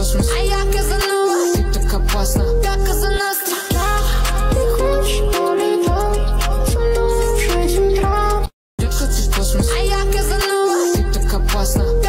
космос, а я Казанова. Ты так опасна, как Казанастра. Ты хочешь полетать со мной в 6 утра. Детка, ты космос, а я Казанова. Ты так опасна.